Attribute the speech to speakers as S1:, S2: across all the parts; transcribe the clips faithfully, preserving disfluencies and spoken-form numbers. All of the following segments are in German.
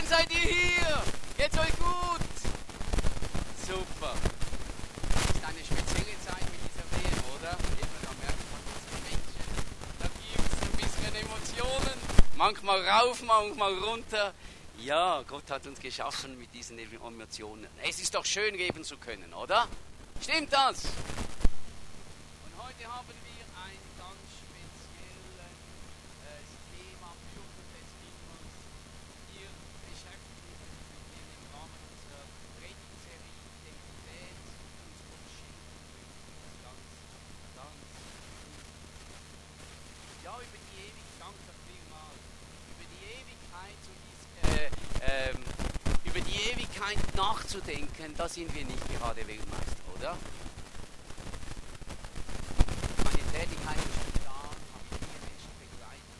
S1: seid ihr hier? Geht's euch gut? Super. Das ist eine spezielle Zeit mit dieser Wehe, oder? Eben, da merkt man unsere Menschen. Da gibt es ein bisschen Emotionen. Manchmal rauf, manchmal runter. Ja, Gott hat uns geschaffen mit diesen Emotionen. Es ist doch schön, geben zu können, oder? Stimmt das? Und heute haben wir ein ganz spezielles äh, Thema, Bürger des Himmels. Wir beschäftigen uns mit dem im Rahmen unserer Predigtserie Identität und Gott schenken möchte. Das ganz, ganz gut. Ja, über die Ewigkeit, danke vielmals. Über die Ewigkeit zu äh, ähm, über die Ewigkeit nachzudenken, da sind wir nicht gerade Weltmeister, oder? Meine Tätigkeit ist schon da, habe ich viele Menschen begleitet.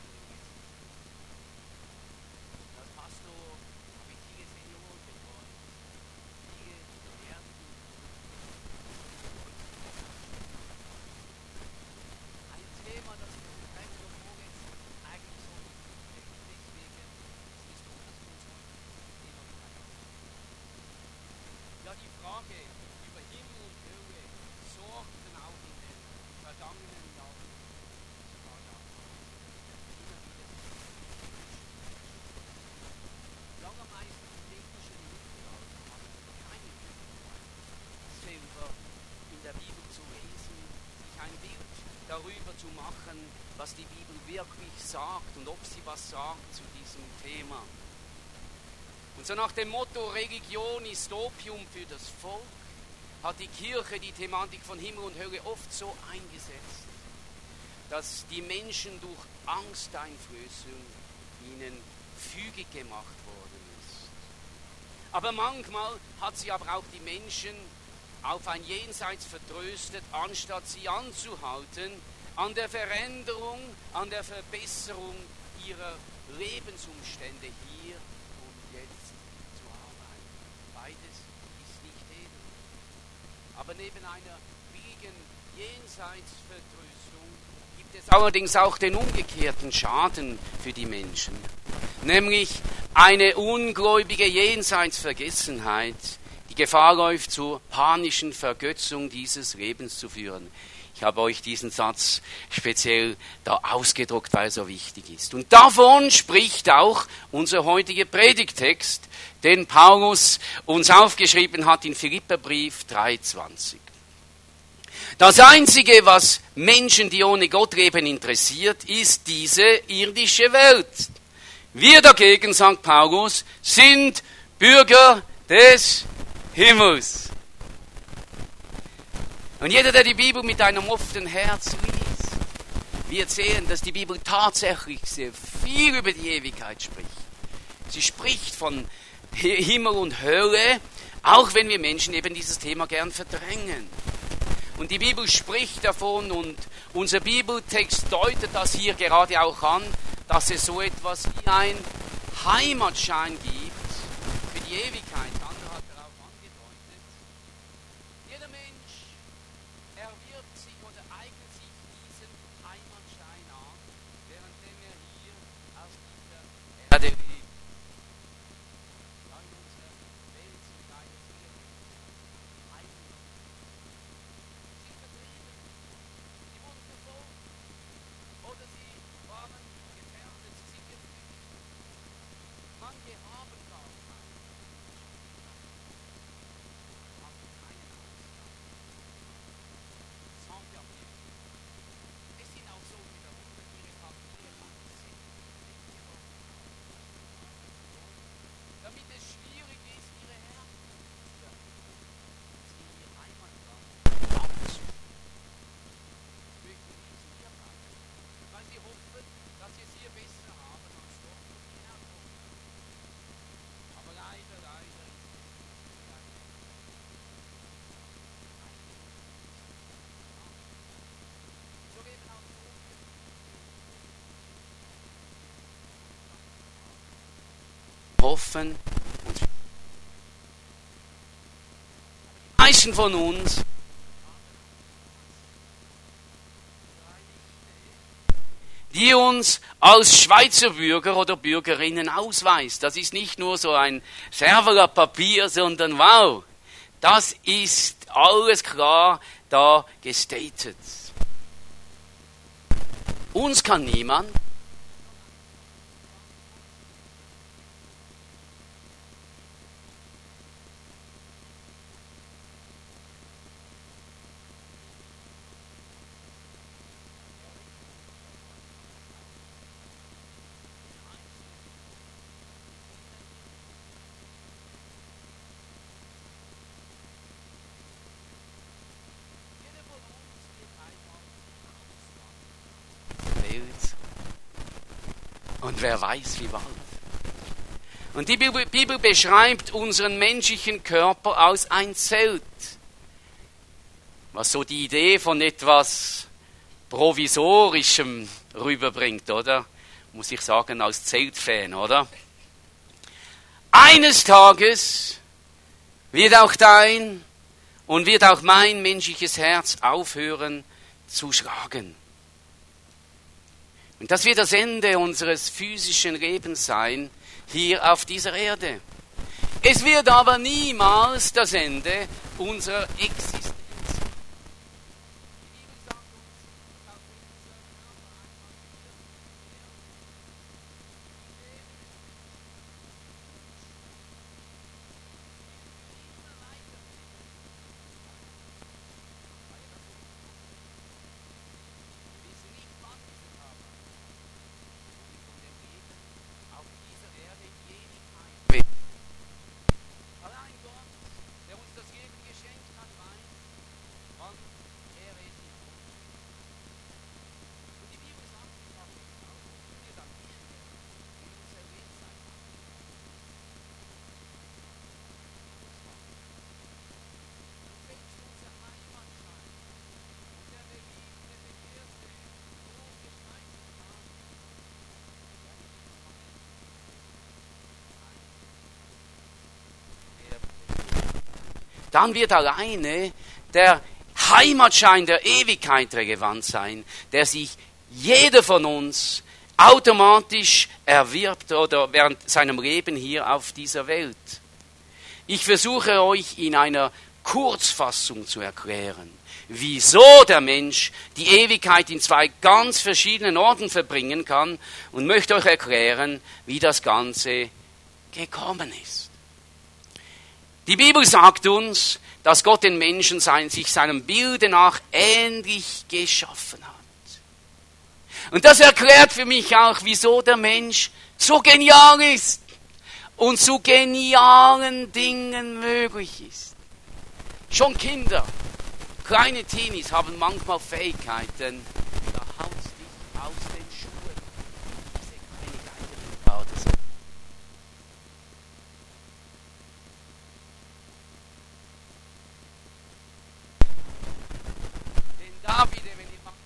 S1: Als Pastor habe ich viele Senioren betreut, viele Erden. Ein Thema, das wir uns eigentlich noch vorletzt eigentlich so deswegen ist es gut, dass wir uns heute Thema ja, die Frage über Himmel und Hölle sorgten auch in den vergangenen Jahren sogar dafür, immer wieder lange meisten Menschen im Mittelalter hatten keine Möglichkeit, selber in der Bibel zu lesen, sich ein Bild darüber zu machen, was die Bibel wirklich sagt und ob sie was sagt zu diesem Thema. Und so nach dem Motto, Religion ist Opium für das Volk, hat die Kirche die Thematik von Himmel und Hölle oft so eingesetzt, dass die Menschen durch Angsteinflößung ihnen fügig gemacht worden ist. Aber manchmal hat sie aber auch die Menschen auf ein Jenseits vertröstet, anstatt sie anzuhalten, an der Veränderung, an der Verbesserung ihrer Lebensumstände hier und jetzt zu arbeiten. Beides ist nicht edel. Aber neben einer billigen Jenseitsvertröstung gibt es allerdings auch den umgekehrten Schaden für die Menschen, nämlich eine ungläubige Jenseitsvergessenheit, die Gefahr läuft, zur panischen Vergötzung dieses Lebens zu führen. Ich habe euch diesen Satz speziell da ausgedruckt, weil er so wichtig ist. Und davon spricht auch unser heutiger Predigtext, den Paulus uns aufgeschrieben hat in Philipperbrief drei zwanzig. Das Einzige, was Menschen, die ohne Gott leben, interessiert, ist diese irdische Welt. Wir dagegen, sagt Paulus, sind Bürger des Himmels. Und jeder, der die Bibel mit einem offenen Herz liest, wird sehen, dass die Bibel tatsächlich sehr viel über die Ewigkeit spricht. Sie spricht von Himmel und Hölle, auch wenn wir Menschen eben dieses Thema gern verdrängen. Und die Bibel spricht davon und unser Bibeltext deutet das hier gerade auch an, dass es so etwas wie ein Heimatschein gibt für die Ewigkeit. Andere hat darauf angedeutet. Jeder Mensch erwirbt sich oder eignet sich diesen Heimatschein an, währenddem er hier auf dieser Erde lebt. Ja, in unserer Welt sind leider viele Menschen sie sind vertrieben, sie wurden verfolgt oder sie waren gefährdet, sie sind geflüchtet. Manche haben gar keinen. Es sind auch so wiederum ihre Familien sind damit es schwierig ist, ihre Herkunft, ihr Heimatland abzuschließen. Möchten sie hier bleiben, weil sie hoffen, dass sie es hier besser haben als dort, wo sie herkommen. Aber leider, leider ist es so leben auch so hoffen und die meisten von uns die uns als Schweizer Bürger oder Bürgerinnen ausweist. Das ist nicht nur so ein Server Papier, sondern wow, das ist alles klar da gestatet. Uns kann niemand und wer weiß wie bald. Und die Bibel beschreibt unseren menschlichen Körper als ein Zelt, was so die Idee von etwas Provisorischem rüberbringt, oder? Muss ich sagen, als Zeltfan, oder? Eines Tages wird auch dein und wird auch mein menschliches Herz aufhören zu schlagen. Und das wird das Ende unseres physischen Lebens sein, hier auf dieser Erde. Es wird aber niemals das Ende unserer Existenz. Dann wird alleine der Heimatschein der Ewigkeit relevant sein, der sich jeder von uns automatisch erwirbt oder während seinem Leben hier auf dieser Welt. Ich versuche euch in einer Kurzfassung zu erklären, wieso der Mensch die Ewigkeit in zwei ganz verschiedenen Orten verbringen kann und möchte euch erklären, wie das Ganze gekommen ist. Die Bibel sagt uns, dass Gott den Menschen sein, sich seinem Bilde nach ähnlich geschaffen hat. Und das erklärt für mich auch, wieso der Mensch so genial ist und zu genialen Dingen möglich ist. Schon Kinder, kleine Teenies haben manchmal Fähigkeiten, da haut es dich aus den Schuhen. Diese Kleinigkeiten oder so. David, wenn die Macht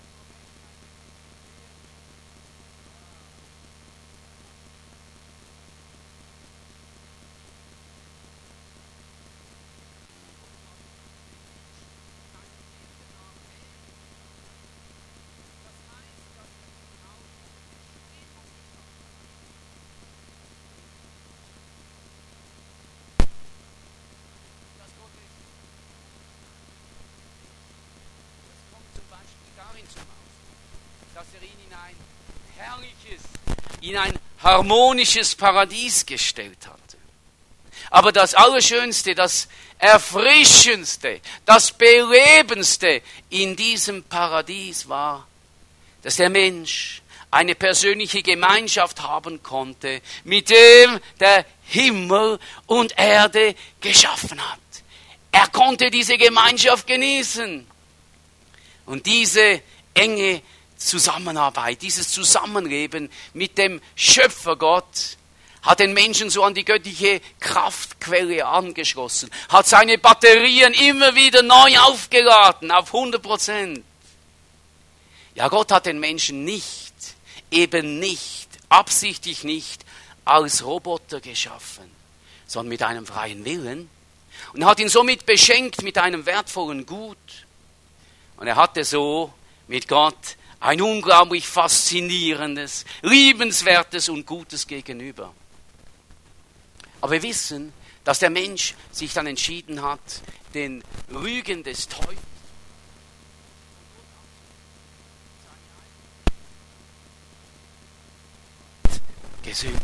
S1: dass er ihn in ein herrliches, in ein harmonisches Paradies gestellt hatte. Aber das Allerschönste, das Erfrischendste, das Belebendste in diesem Paradies war, dass der Mensch eine persönliche Gemeinschaft haben konnte, mit dem der Himmel und Erde geschaffen hat. Er konnte diese Gemeinschaft genießen. Und diese enge Zusammenarbeit, dieses Zusammenleben mit dem Schöpfergott hat den Menschen so an die göttliche Kraftquelle angeschlossen, hat seine Batterien immer wieder neu aufgeladen auf hundert Prozent. Ja, Gott hat den Menschen nicht, eben nicht, absichtlich nicht als Roboter geschaffen, sondern mit einem freien Willen und hat ihn somit beschenkt mit einem wertvollen Gut. Und er hatte so mit Gott ein unglaublich faszinierendes, liebenswertes und gutes Gegenüber. Aber wir wissen, dass der Mensch sich dann entschieden hat, den Lügen des Teufels gesündigt.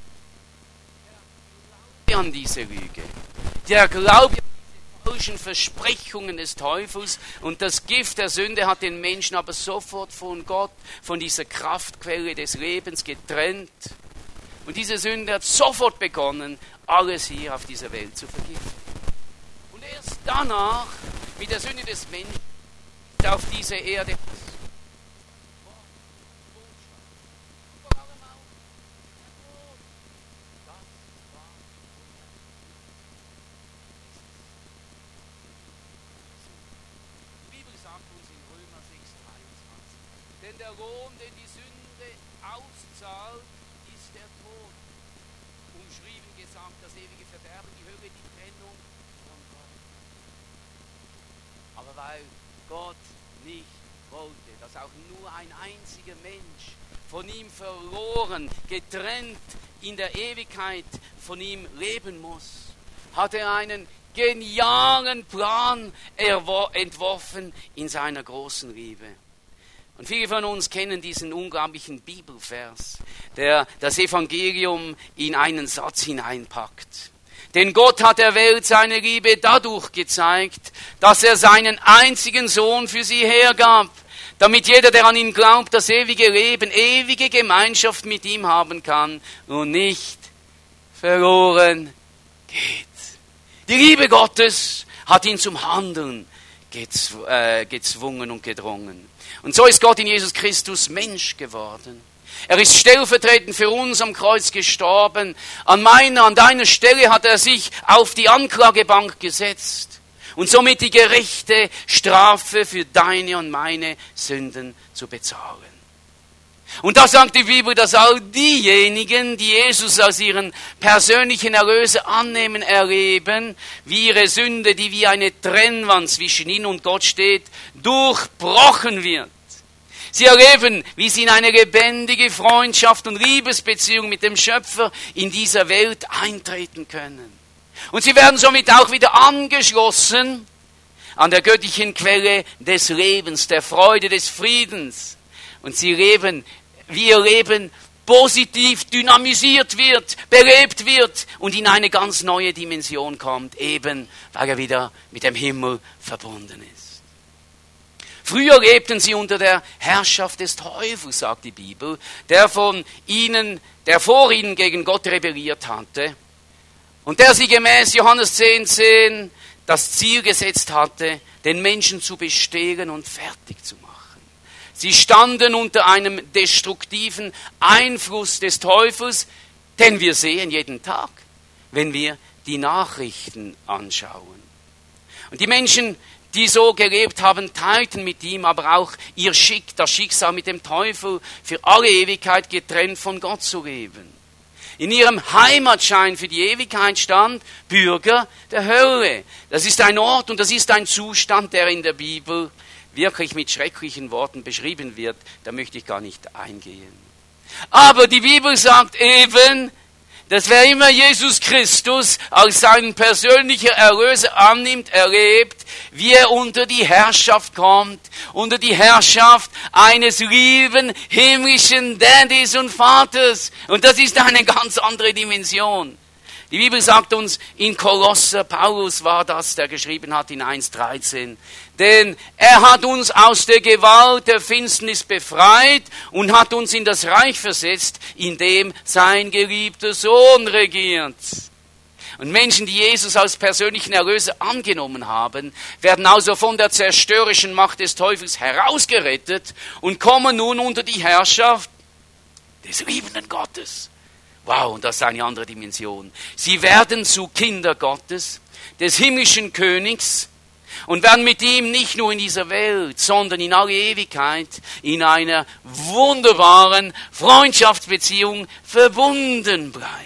S1: Der Glaube an diese Lüge, der Glaube an diese falschen Versprechungen des Teufels und das Gift der Sünde hat den Menschen aber sofort von Gott, von dieser Kraftquelle des Lebens getrennt. Und diese Sünde hat sofort begonnen, alles hier auf dieser Welt zu vergiften. Und erst danach, mit der Sünde des Menschen, ist auf diese Erde die Bibel sagt uns in Römer sechs dreiundzwanzig, denn der Lohn, den die Sünde auszahlt, ist der Tod. Umschrieben gesagt, das ewige Verderben, die Hölle, die Trennung von Gott. Aber weil Gott nicht wollte, dass auch nur ein einziger Mensch von ihm verloren, getrennt in der Ewigkeit von ihm leben muss, hat er einen genialen Plan entworfen in seiner großen Liebe. Und viele von uns kennen diesen unglaublichen Bibelvers, der das Evangelium in einen Satz hineinpackt. Denn Gott hat der Welt seine Liebe dadurch gezeigt, dass er seinen einzigen Sohn für sie hergab, damit jeder, der an ihn glaubt, das ewige Leben, ewige Gemeinschaft mit ihm haben kann und nicht verloren geht. Die Liebe Gottes hat ihn zum Handeln gezw- äh, gezwungen und gedrungen. Und so ist Gott in Jesus Christus Mensch geworden. Er ist stellvertretend für uns am Kreuz gestorben. An meiner, an deiner Stelle hat er sich auf die Anklagebank gesetzt und somit die gerechte Strafe für deine und meine Sünden zu bezahlen. Und da sagt die Bibel, dass all diejenigen, die Jesus als ihren persönlichen Erlöser annehmen, erleben, wie ihre Sünde, die wie eine Trennwand zwischen ihnen und Gott steht, durchbrochen wird. Sie erleben, wie sie in eine lebendige Freundschaft und Liebesbeziehung mit dem Schöpfer in dieser Welt eintreten können. Und sie werden somit auch wieder angeschlossen an der göttlichen Quelle des Lebens, der Freude, des Friedens. Und sie leben, wie ihr Leben positiv dynamisiert wird, belebt wird und in eine ganz neue Dimension kommt, eben weil er wieder mit dem Himmel verbunden ist. Früher lebten sie unter der Herrschaft des Teufels, sagt die Bibel, der von ihnen, der vor ihnen gegen Gott rebelliert hatte und der sie gemäß Johannes zehn zehn das Ziel gesetzt hatte, den Menschen zu bestehlen und fertig zu machen. Sie standen unter einem destruktiven Einfluss des Teufels, den wir sehen jeden Tag, wenn wir die Nachrichten anschauen. Und die Menschen, die so gelebt haben, teilten mit ihm aber auch ihr Schick, das Schicksal mit dem Teufel, für alle Ewigkeit getrennt von Gott zu leben. In ihrem Heimatschein für die Ewigkeit stand Bürger der Hölle. Das ist ein Ort und das ist ein Zustand, der in der Bibel wirklich mit schrecklichen Worten beschrieben wird. Da möchte ich gar nicht eingehen. Aber die Bibel sagt eben, dass wer immer Jesus Christus als seinen persönlichen Erlöser annimmt, erlebt, wie er unter die Herrschaft kommt, unter die Herrschaft eines lieben, himmlischen Daddys und Vaters. Und das ist eine ganz andere Dimension. Die Bibel sagt uns, in Kolosser, Paulus war das, der geschrieben hat in eins dreizehn, denn er hat uns aus der Gewalt der Finsternis befreit und hat uns in das Reich versetzt, in dem sein geliebter Sohn regiert. Und Menschen, die Jesus als persönlichen Erlöser angenommen haben, werden also von der zerstörerischen Macht des Teufels herausgerettet und kommen nun unter die Herrschaft des liebenden Gottes. Wow, und das ist eine andere Dimension. Sie werden zu Kinder Gottes, des himmlischen Königs, und werden mit ihm nicht nur in dieser Welt, sondern in alle Ewigkeit in einer wunderbaren Freundschaftsbeziehung verbunden bleiben.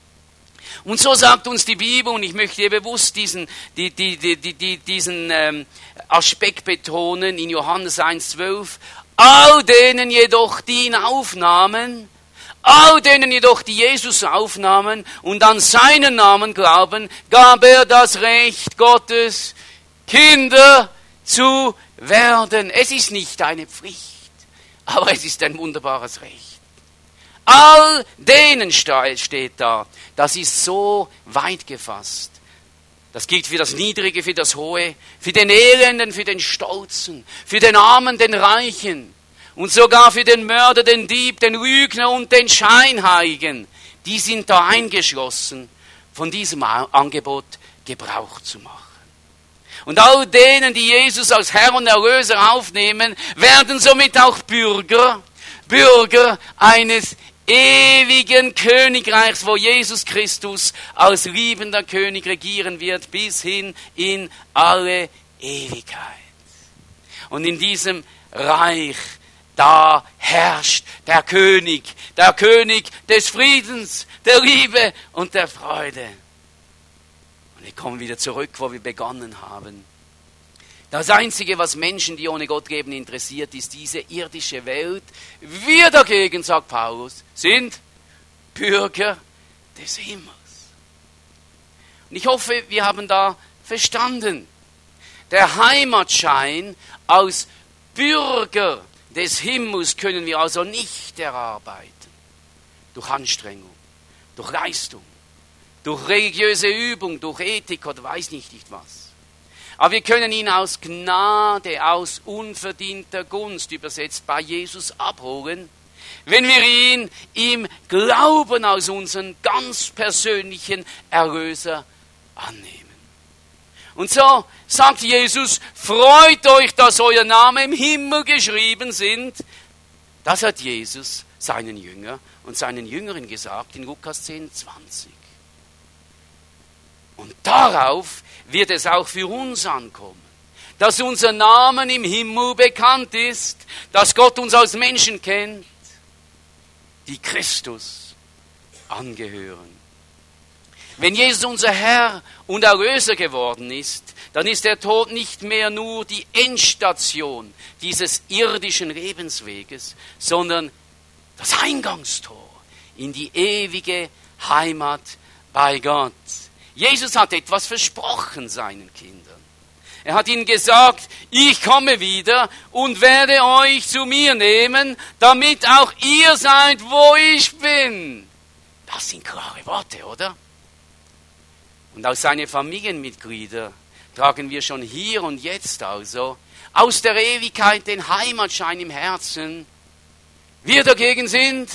S1: Und so sagt uns die Bibel, und ich möchte hier bewusst diesen, die, die, die, die, diesen ähm, Aspekt betonen, in Johannes eins zwölf, All denen jedoch, die ihn aufnahmen, all denen jedoch, die Jesus aufnahmen und an seinen Namen glauben, gab er das Recht Gottes, Kinder zu werden. Es ist nicht eine Pflicht, aber es ist ein wunderbares Recht. All denen steht da. Das ist so weit gefasst. Das gilt für das Niedrige, für das Hohe, für den Elenden, für den Stolzen, für den Armen, den Reichen und sogar für den Mörder, den Dieb, den Lügner und den Scheinheiligen. Die sind da eingeschlossen, von diesem Angebot Gebrauch zu machen. Und all denen, die Jesus als Herr und Erlöser aufnehmen, werden somit auch Bürger, Bürger eines ewigen Königreichs, wo Jesus Christus als liebender König regieren wird, bis hin in alle Ewigkeit. Und in diesem Reich, da herrscht der König, der König des Friedens, der Liebe und der Freude. Und wir kommen wieder zurück, wo wir begonnen haben. Das Einzige, was Menschen, die ohne Gott leben, interessiert, ist diese irdische Welt. Wir dagegen, sagt Paulus, sind Bürger des Himmels. Und ich hoffe, wir haben da verstanden. Der Heimatschein als Bürger des Himmels können wir also nicht erarbeiten. Durch Anstrengung, durch Leistung, durch religiöse Übung, durch Ethik oder weiß nicht, nicht was. Aber wir können ihn aus Gnade, aus unverdienter Gunst, übersetzt bei Jesus, abholen, wenn wir ihn im Glauben als unseren ganz persönlichen Erlöser annehmen. Und so sagt Jesus, freut euch, dass euer Name im Himmel geschrieben sind. Das hat Jesus seinen Jünger und seinen Jüngern gesagt in Lukas zehn, zwanzig. Und darauf wird es auch für uns ankommen, dass unser Name im Himmel bekannt ist, dass Gott uns als Menschen kennt, die Christus angehören. Wenn Jesus unser Herr und Erlöser geworden ist, dann ist der Tod nicht mehr nur die Endstation dieses irdischen Lebensweges, sondern das Eingangstor in die ewige Heimat bei Gott. Jesus hat etwas versprochen seinen Kindern. Er hat ihnen gesagt, ich komme wieder und werde euch zu mir nehmen, damit auch ihr seid, wo ich bin. Das sind klare Worte, oder? Und als seine Familienmitglieder tragen wir schon hier und jetzt also aus der Ewigkeit den Heimatschein im Herzen. Wir dagegen sind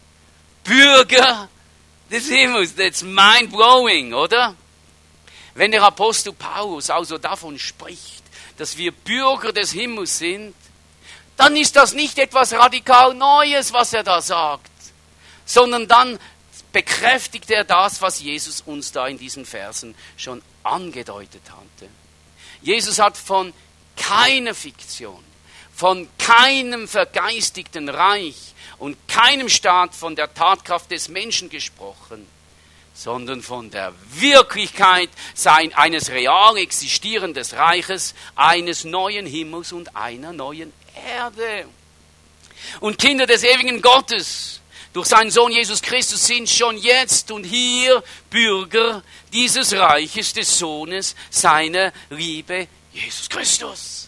S1: Bürger des Himmels. That's mind-blowing, oder? Wenn der Apostel Paulus also davon spricht, dass wir Bürger des Himmels sind, dann ist das nicht etwas radikal Neues, was er da sagt, sondern dann bekräftigt er das, was Jesus uns da in diesen Versen schon angedeutet hatte. Jesus hat von keiner Fiktion, von keinem vergeistigten Reich und keinem Staat von der Tatkraft des Menschen gesprochen, sondern von der Wirklichkeit eines real existierenden Reiches, eines neuen Himmels und einer neuen Erde. Und Kinder des ewigen Gottes, durch seinen Sohn Jesus Christus, sind schon jetzt und hier Bürger dieses Reiches des Sohnes seiner Liebe, Jesus Christus.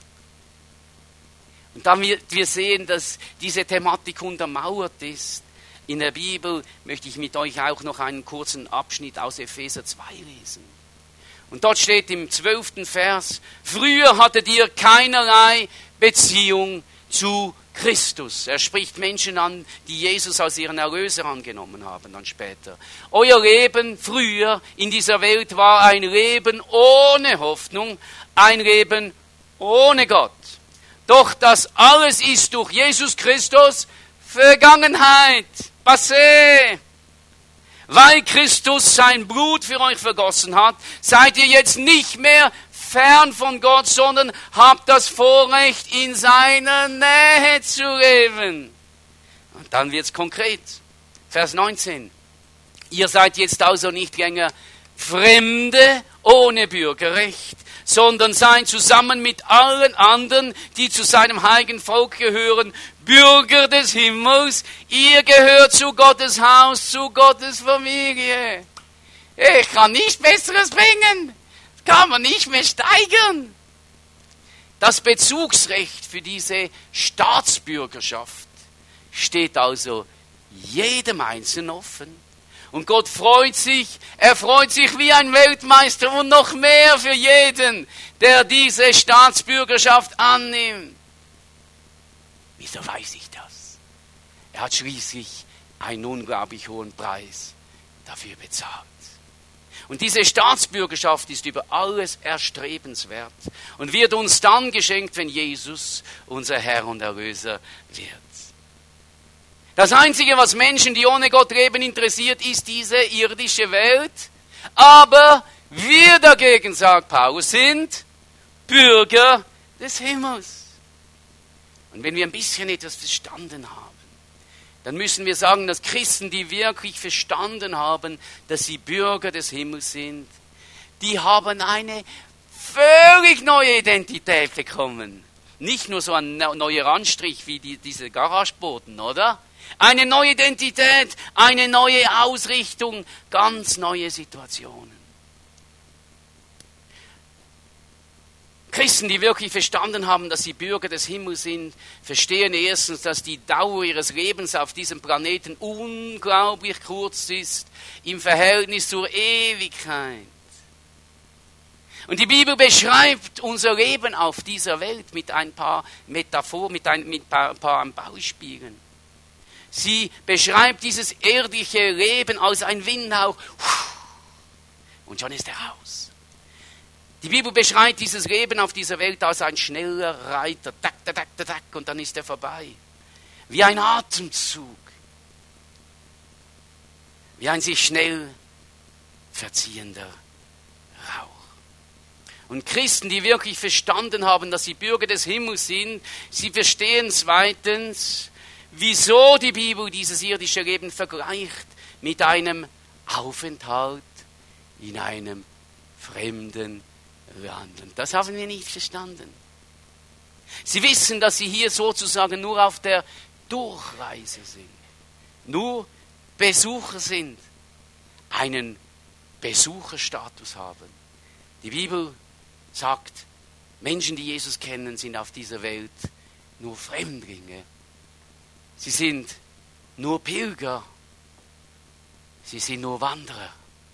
S1: Und dann wird wir sehen, dass diese Thematik untermauert ist. In der Bibel möchte ich mit euch auch noch einen kurzen Abschnitt aus Epheser zwei lesen. Und dort steht im zwölften Vers, früher hattet ihr keinerlei Beziehung zu Christus. Er spricht Menschen an, die Jesus als ihren Erlöser angenommen haben, dann später. Euer Leben früher in dieser Welt war ein Leben ohne Hoffnung, ein Leben ohne Gott. Doch das alles ist durch Jesus Christus Vergangenheit, passé. Weil Christus sein Blut für euch vergossen hat, seid ihr jetzt nicht mehr fern von Gott, sondern habt das Vorrecht, in seiner Nähe zu leben. Und dann wird es konkret. Vers neunzehn. Ihr seid jetzt also nicht länger Fremde ohne Bürgerrecht, sondern sein zusammen mit allen anderen, die zu seinem heiligen Volk gehören, Bürger des Himmels. Ihr gehört zu Gottes Haus, zu Gottes Familie. Ich kann nichts Besseres bringen. Das kann man nicht mehr steigern. Das Bezugsrecht für diese Staatsbürgerschaft steht also jedem Einzelnen offen. Und Gott freut sich, er freut sich wie ein Weltmeister und noch mehr für jeden, der diese Staatsbürgerschaft annimmt. Wieso weiß ich das? Er hat schließlich einen unglaublich hohen Preis dafür bezahlt. Und diese Staatsbürgerschaft ist über alles erstrebenswert und wird uns dann geschenkt, wenn Jesus unser Herr und Erlöser wird. Das Einzige, was Menschen, die ohne Gott leben, interessiert, ist diese irdische Welt. Aber wir dagegen, sagt Paulus, sind Bürger des Himmels. Und wenn wir ein bisschen etwas verstanden haben, dann müssen wir sagen, dass Christen, die wirklich verstanden haben, dass sie Bürger des Himmels sind, die haben eine völlig neue Identität bekommen. Nicht nur so ein neuer Anstrich wie die, diese Garageboten, oder? Eine neue Identität, eine neue Ausrichtung, ganz neue Situationen. Christen, die wirklich verstanden haben, dass sie Bürger des Himmels sind, verstehen erstens, dass die Dauer ihres Lebens auf diesem Planeten unglaublich kurz ist im Verhältnis zur Ewigkeit. Und die Bibel beschreibt unser Leben auf dieser Welt mit ein paar Metaphoren, mit ein, mit ein paar Beispielen. Sie beschreibt dieses irdische Leben als ein Windhauch und schon ist er aus. Die Bibel beschreibt dieses Leben auf dieser Welt als ein schneller Reiter, tak, tak, tak, tak, und dann ist er vorbei. Wie ein Atemzug, wie ein sich schnell verziehender Rauch. Und Christen, die wirklich verstanden haben, dass sie Bürger des Himmels sind, sie verstehen zweitens, wieso die Bibel dieses irdische Leben vergleicht mit einem Aufenthalt in einem fremden Land. Und das haben wir nicht verstanden. Sie wissen, dass sie hier sozusagen nur auf der Durchreise sind, nur Besucher sind, einen Besucherstatus haben. Die Bibel sagt, Menschen, die Jesus kennen, sind auf dieser Welt nur Fremdlinge. Sie sind nur Pilger. Sie sind nur Wanderer.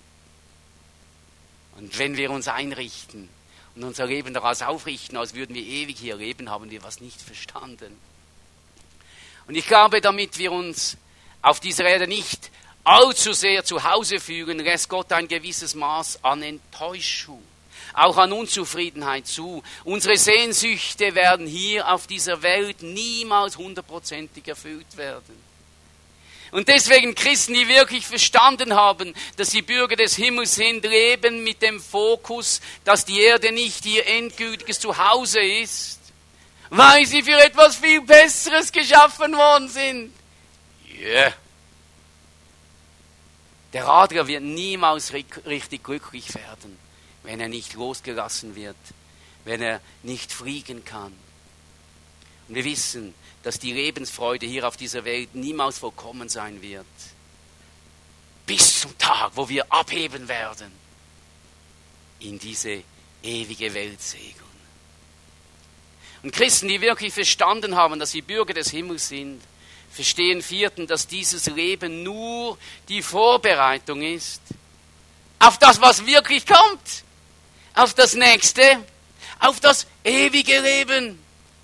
S1: Und wenn wir uns einrichten und unser Leben daraus aufrichten, als würden wir ewig hier leben, haben wir was nicht verstanden. Und ich glaube, damit wir uns auf dieser Erde nicht allzu sehr zu Hause fühlen, lässt Gott ein gewisses Maß an Enttäuschung, auch an Unzufriedenheit zu. Unsere Sehnsüchte werden hier auf dieser Welt niemals hundertprozentig erfüllt werden. Und deswegen Christen, die wirklich verstanden haben, dass sie Bürger des Himmels sind, leben mit dem Fokus, dass die Erde nicht ihr endgültiges Zuhause ist, weil sie für etwas viel Besseres geschaffen worden sind. Yeah. Der Adler wird niemals richtig glücklich werden, wenn er nicht losgelassen wird, wenn er nicht fliegen kann. Und wir wissen, dass die Lebensfreude hier auf dieser Welt niemals vollkommen sein wird. Bis zum Tag, wo wir abheben werden, in diese ewige Welt segeln. Und Christen, die wirklich verstanden haben, dass sie Bürger des Himmels sind, verstehen vierten, dass dieses Leben nur die Vorbereitung ist auf das, was wirklich kommt, auf das Nächste, auf das ewige Leben.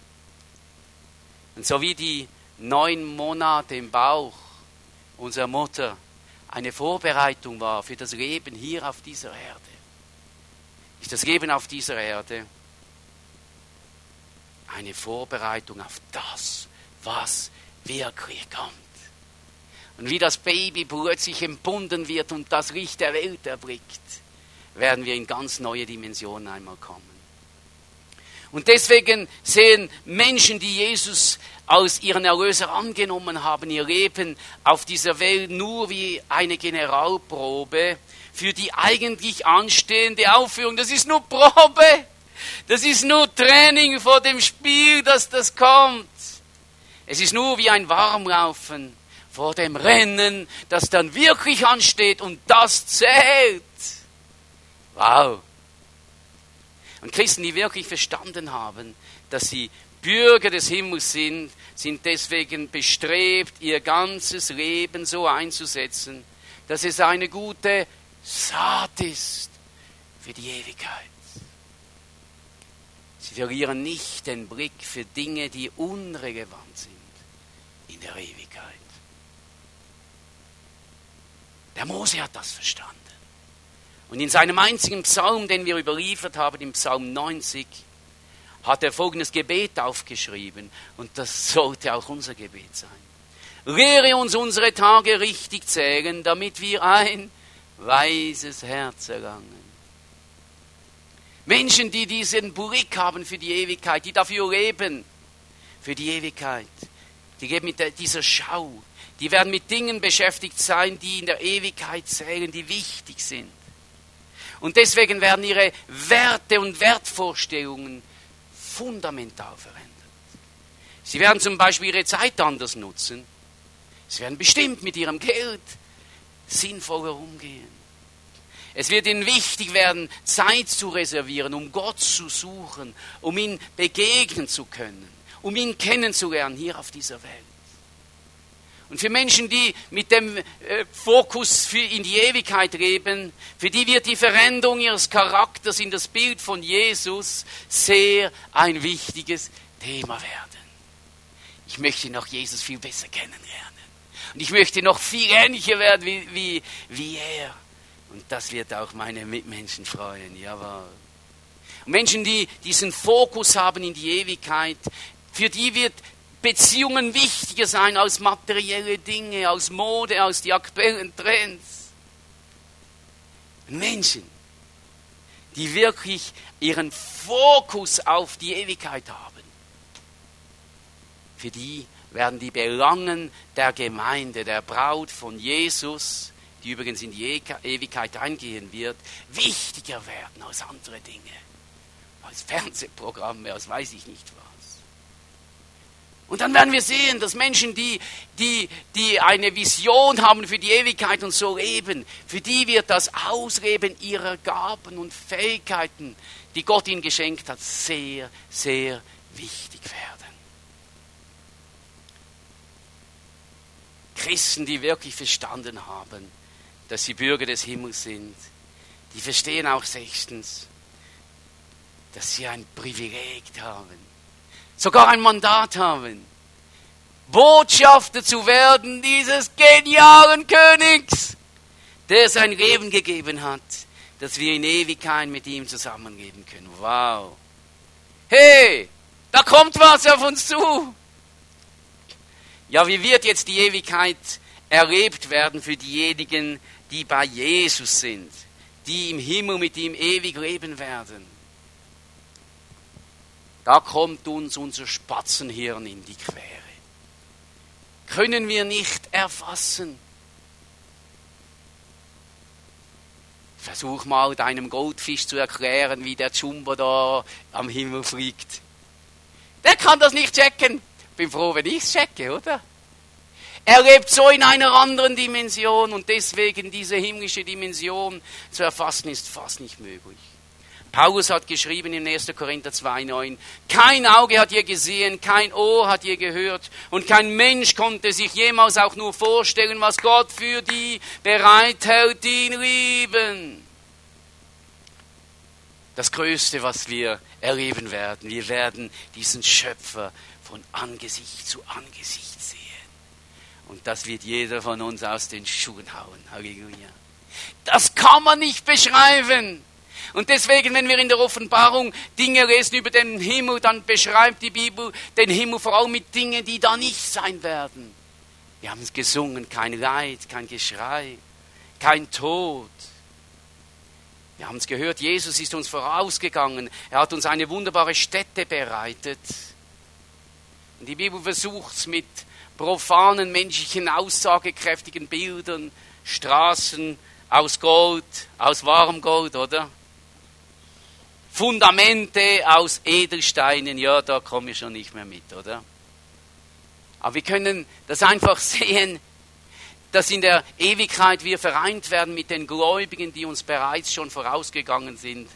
S1: Und so wie die neun Monate im Bauch unserer Mutter eine Vorbereitung war für das Leben hier auf dieser Erde, ist das Leben auf dieser Erde eine Vorbereitung auf das, was wirklich kommt. Und wie das Baby plötzlich entbunden wird und das Licht der Welt erblickt, werden wir in ganz neue Dimensionen einmal kommen. Und deswegen sehen Menschen, die Jesus als ihren Erlöser angenommen haben, ihr Leben auf dieser Welt nur wie eine Generalprobe für die eigentlich anstehende Aufführung. Das ist nur Probe. Das ist nur Training vor dem Spiel, dass das kommt. Es ist nur wie ein Warmlaufen vor dem Rennen, das dann wirklich ansteht und das zählt. Wow. Und Christen, die wirklich verstanden haben, dass sie Bürger des Himmels sind, sind deswegen bestrebt, ihr ganzes Leben so einzusetzen, dass es eine gute Saat ist für die Ewigkeit. Sie verlieren nicht den Blick für Dinge, die unrelevant sind in der Ewigkeit. Der Mose hat das verstanden. Und in seinem einzigen Psalm, den wir überliefert haben, im Psalm neunzig, hat er folgendes Gebet aufgeschrieben. Und das sollte auch unser Gebet sein. Lehre uns unsere Tage richtig zählen, damit wir ein weises Herz erlangen. Menschen, die diesen Blick haben für die Ewigkeit, die dafür leben, für die Ewigkeit, die leben mit dieser Schau, die werden mit Dingen beschäftigt sein, die in der Ewigkeit zählen, die wichtig sind. Und deswegen werden ihre Werte und Wertvorstellungen fundamental verändert. Sie werden zum Beispiel ihre Zeit anders nutzen. Sie werden bestimmt mit ihrem Geld sinnvoller umgehen. Es wird ihnen wichtig werden, Zeit zu reservieren, um Gott zu suchen, um ihn begegnen zu können, um ihn kennenzulernen hier auf dieser Welt. Und für Menschen, die mit dem äh, Fokus für in die Ewigkeit leben, für die wird die Veränderung ihres Charakters in das Bild von Jesus sehr ein wichtiges Thema werden. Ich möchte noch Jesus viel besser kennenlernen. Und ich möchte noch viel ähnlicher werden wie, wie, wie er. Und das wird auch meine Mitmenschen freuen, jawohl. Und Menschen, die diesen Fokus haben in die Ewigkeit, für die wird Beziehungen wichtiger sein als materielle Dinge, als Mode, als die aktuellen Trends. Und Menschen, die wirklich ihren Fokus auf die Ewigkeit haben, für die werden die Belangen der Gemeinde, der Braut von Jesus, die übrigens in die Ewigkeit eingehen wird, wichtiger werden als andere Dinge, als Fernsehprogramme, als weiß ich nicht was. Und dann werden wir sehen, dass Menschen, die, die, die eine Vision haben für die Ewigkeit und so leben, für die wird das Ausleben ihrer Gaben und Fähigkeiten, die Gott ihnen geschenkt hat, sehr, sehr wichtig werden. Christen, die wirklich verstanden haben, dass sie Bürger des Himmels sind, die verstehen auch sechstens, dass sie ein Privileg haben, sogar ein Mandat haben, Botschafter zu werden dieses genialen Königs, der sein Leben gegeben hat, dass wir in Ewigkeit mit ihm zusammenleben können. Wow! Hey, da kommt was auf uns zu! Ja, wie wird jetzt die Ewigkeit erlebt werden für diejenigen, die bei Jesus sind, die im Himmel mit ihm ewig leben werden? Da kommt uns unser Spatzenhirn in die Quere. Können wir nicht erfassen. Versuch mal deinem Goldfisch zu erklären, wie der Jumbo da am Himmel fliegt. Der kann das nicht checken. Bin froh, wenn ich es checke, oder? Er lebt so in einer anderen Dimension und deswegen diese himmlische Dimension zu erfassen ist fast nicht möglich. Paulus hat geschrieben in erster Korinther zwei neun, kein Auge hat je gesehen, kein Ohr hat je gehört und kein Mensch konnte sich jemals auch nur vorstellen, was Gott für die bereithält, die ihn lieben. Das Größte, was wir erleben werden, wir werden diesen Schöpfer von Angesicht zu Angesicht sehen. Und das wird jeder von uns aus den Schuhen hauen. Halleluja. Das kann man nicht beschreiben. Und deswegen, wenn wir in der Offenbarung Dinge lesen über den Himmel, dann beschreibt die Bibel den Himmel vor allem mit Dingen, die da nicht sein werden. Wir haben es gesungen, kein Leid, kein Geschrei, kein Tod. Wir haben es gehört, Jesus ist uns vorausgegangen. Er hat uns eine wunderbare Stätte bereitet. Und die Bibel versucht es mit profanen, menschlichen, aussagekräftigen Bildern, Straßen aus Gold, aus wahrem Gold, oder? Fundamente aus Edelsteinen, ja, da komme ich schon nicht mehr mit, oder? Aber wir können das einfach sehen, dass in der Ewigkeit wir vereint werden mit den Gläubigen, die uns bereits schon vorausgegangen sind.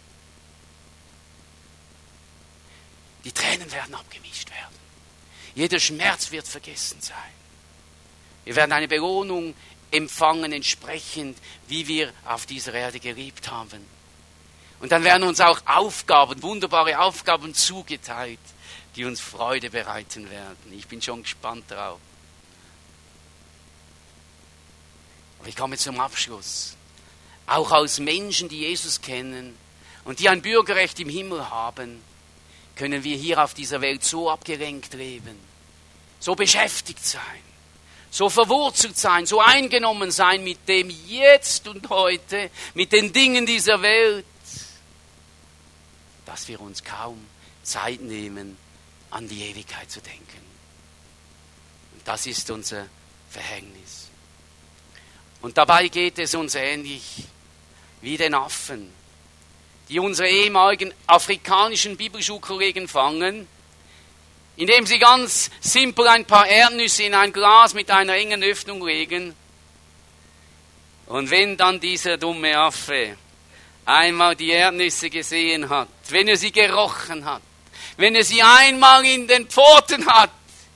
S1: Die Tränen werden abgemischt werden. Jeder Schmerz wird vergessen sein. Wir werden eine Belohnung empfangen, entsprechend, wie wir auf dieser Erde gelebt haben. Und dann werden uns auch Aufgaben, wunderbare Aufgaben zugeteilt, die uns Freude bereiten werden. Ich bin schon gespannt drauf. Aber ich komme zum Abschluss. Auch als Menschen, die Jesus kennen und die ein Bürgerrecht im Himmel haben, können wir hier auf dieser Welt so abgelenkt leben, so beschäftigt sein, so verwurzelt sein, so eingenommen sein mit dem Jetzt und Heute, mit den Dingen dieser Welt, dass wir uns kaum Zeit nehmen, an die Ewigkeit zu denken. Und das ist unser Verhängnis. Und dabei geht es uns ähnlich wie den Affen, die unsere ehemaligen afrikanischen Bibelschulkollegen fangen, indem sie ganz simpel ein paar Erdnüsse in ein Glas mit einer engen Öffnung legen. Und wenn dann dieser dumme Affe einmal die Erdnüsse gesehen hat, wenn er sie gerochen hat, wenn er sie einmal in den Pfoten hat,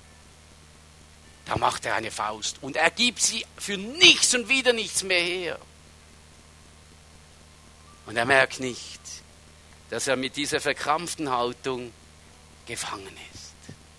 S1: da macht er eine Faust und er gibt sie für nichts und wieder nichts mehr her. Und er merkt nicht, dass er mit dieser verkrampften Haltung gefangen ist.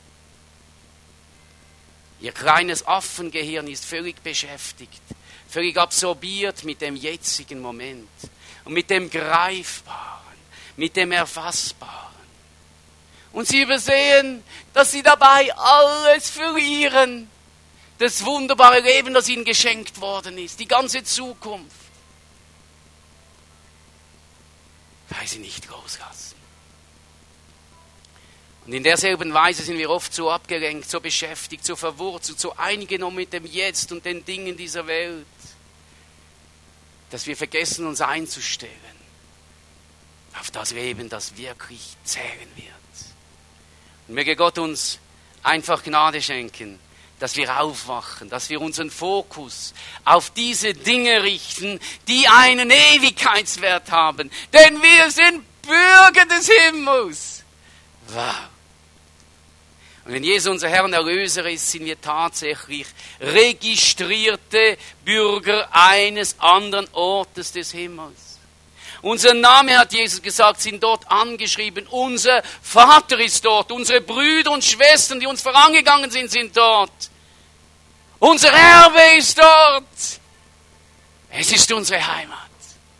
S1: Ihr kleines Affengehirn ist völlig beschäftigt, völlig absorbiert mit dem jetzigen Moment und mit dem Greifbaren, mit dem Erfassbaren. Und sie übersehen, dass sie dabei alles verlieren. Das wunderbare Leben, das ihnen geschenkt worden ist, die ganze Zukunft. Weil sie nicht loslassen. Und in derselben Weise sind wir oft so abgelenkt, so beschäftigt, so verwurzelt, so eingenommen mit dem Jetzt und den Dingen dieser Welt, dass wir vergessen, uns einzustellen auf das Leben, das wirklich zählen wird. Und möge Gott uns einfach Gnade schenken, dass wir aufwachen, dass wir unseren Fokus auf diese Dinge richten, die einen Ewigkeitswert haben. Denn wir sind Bürger des Himmels. Wow. Und wenn Jesus unser Herr und Erlöser ist, sind wir tatsächlich registrierte Bürger eines anderen Ortes des Himmels. Unser Name, hat Jesus gesagt, sind dort angeschrieben. Unser Vater ist dort. Unsere Brüder und Schwestern, die uns vorangegangen sind, sind dort. Unser Erbe ist dort. Es ist unsere Heimat.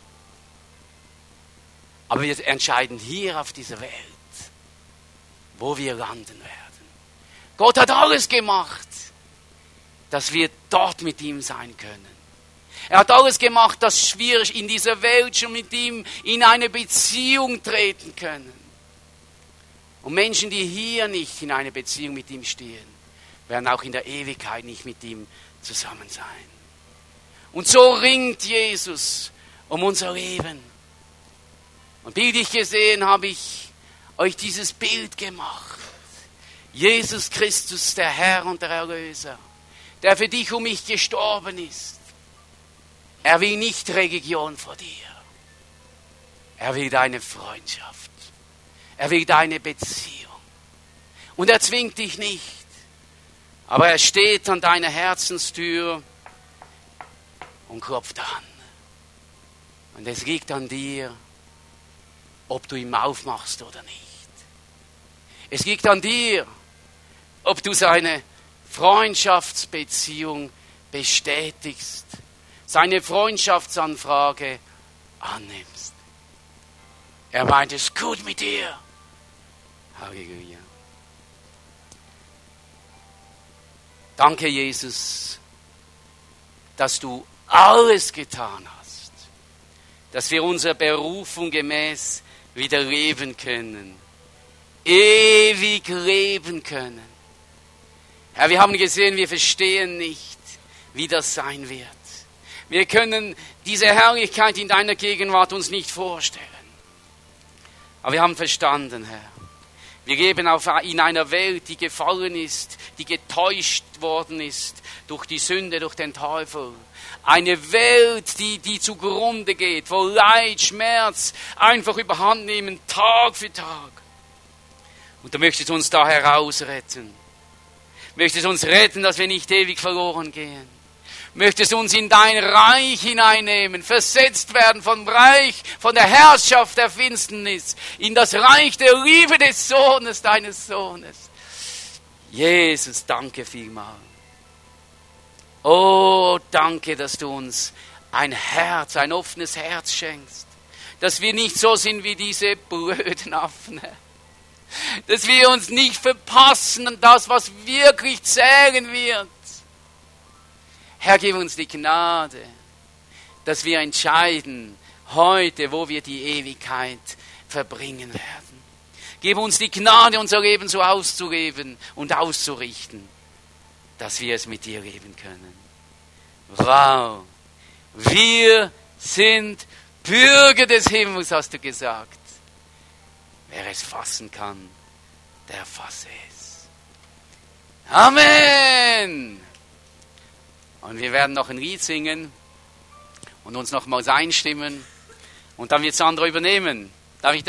S1: Aber wir entscheiden hier auf dieser Welt, wo wir landen werden. Gott hat alles gemacht, dass wir dort mit ihm sein können. Er hat alles gemacht, dass wir in dieser Welt schon mit ihm in eine Beziehung treten können. Und Menschen, die hier nicht in eine Beziehung mit ihm stehen, werden auch in der Ewigkeit nicht mit ihm zusammen sein. Und so ringt Jesus um unser Leben. Und bildlich gesehen habe ich euch dieses Bild gemacht. Jesus Christus, der Herr und der Erlöser, der für dich und mich gestorben ist. Er will nicht Religion vor dir. Er will deine Freundschaft. Er will deine Beziehung. Und er zwingt dich nicht. Aber er steht an deiner Herzenstür und klopft an. Und es liegt an dir, ob du ihm aufmachst oder nicht. Es liegt an dir, ob du seine Freundschaftsbeziehung bestätigst, seine Freundschaftsanfrage annimmst. Er meint es gut mit dir. Halleluja. Danke, Jesus, dass du alles getan hast, dass wir unserer Berufung gemäß wieder leben können, ewig leben können. Herr, wir haben gesehen, wir verstehen nicht, wie das sein wird. Wir können diese Herrlichkeit in deiner Gegenwart uns nicht vorstellen. Aber wir haben verstanden, Herr, wir leben auf, in einer Welt, die gefallen ist, die getäuscht worden ist durch die Sünde, durch den Teufel. Eine Welt, die, die zugrunde geht, wo Leid, Schmerz einfach überhand nehmen, Tag für Tag. Und du möchtest uns da herausretten. Möchtest uns retten, dass wir nicht ewig verloren gehen. Möchtest uns in dein Reich hineinnehmen, versetzt werden vom Reich, von der Herrschaft der Finsternis, in das Reich der Liebe des Sohnes, deines Sohnes. Jesus, danke vielmal. Oh, danke, dass du uns ein Herz, ein offenes Herz schenkst. Dass wir nicht so sind wie diese blöden Affen. Dass wir uns nicht verpassen an das, was wirklich zählen wird. Herr, gib uns die Gnade, dass wir entscheiden heute, wo wir die Ewigkeit verbringen werden. Gib uns die Gnade, unser Leben so auszuleben und auszurichten, dass wir es mit dir leben können. Wow, wir sind Bürger des Himmels, hast du gesagt. Wer es fassen kann, der fasse es. Amen! Und wir werden noch ein Lied singen und uns nochmals einstimmen und dann wird Sandra übernehmen. Darf ich